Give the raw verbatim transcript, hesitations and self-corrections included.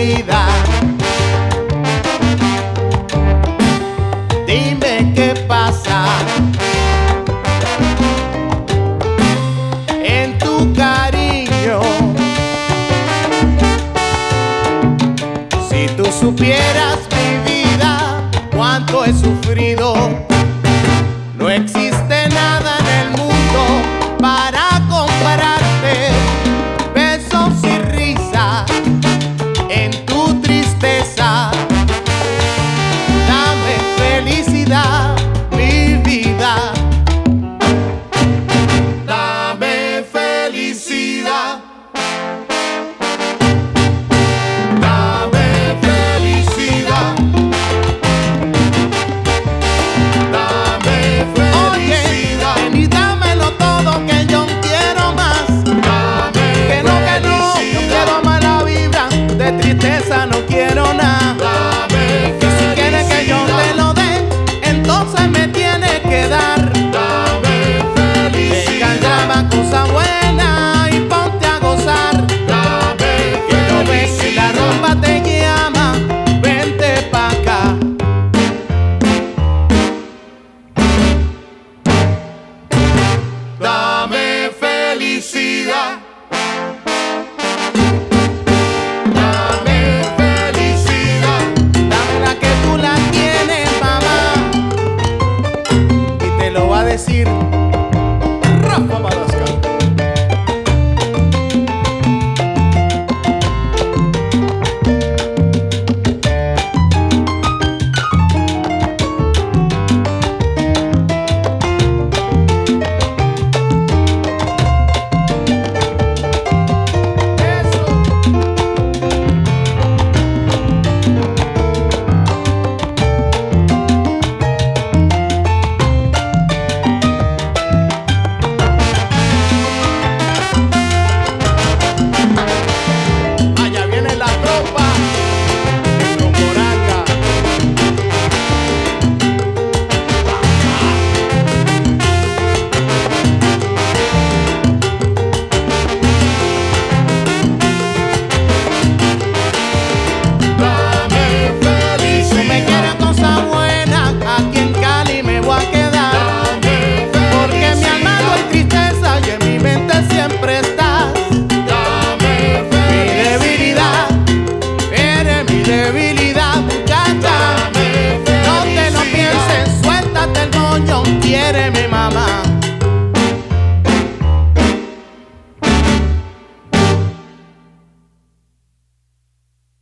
vida. Dime qué pasa en tu cariño. Si tú supieras mi vida, cuánto he sufrido. No existe nada en el mundo para compararte. Besos y risa en tu tristeza. Dame felicidad, mi vida. Dame felicidad. Dame felicidad. Dame felicidad. Oye, ven y dámelo todo, que yo quiero más. Dame que no, que no, yo quiero mala vibra. De tristeza no quiero nada. Dame y si quieres que yo te lo dé, entonces me tienes que dar. Dame felicidad. Venga, llama cosa buena y ponte a gozar. Dame que no ves que la rumba te llama. Vente pa' acá. Dame felicidad. Dame felicidad. Dame la que tú la tienes, mamá. Y te lo va a decir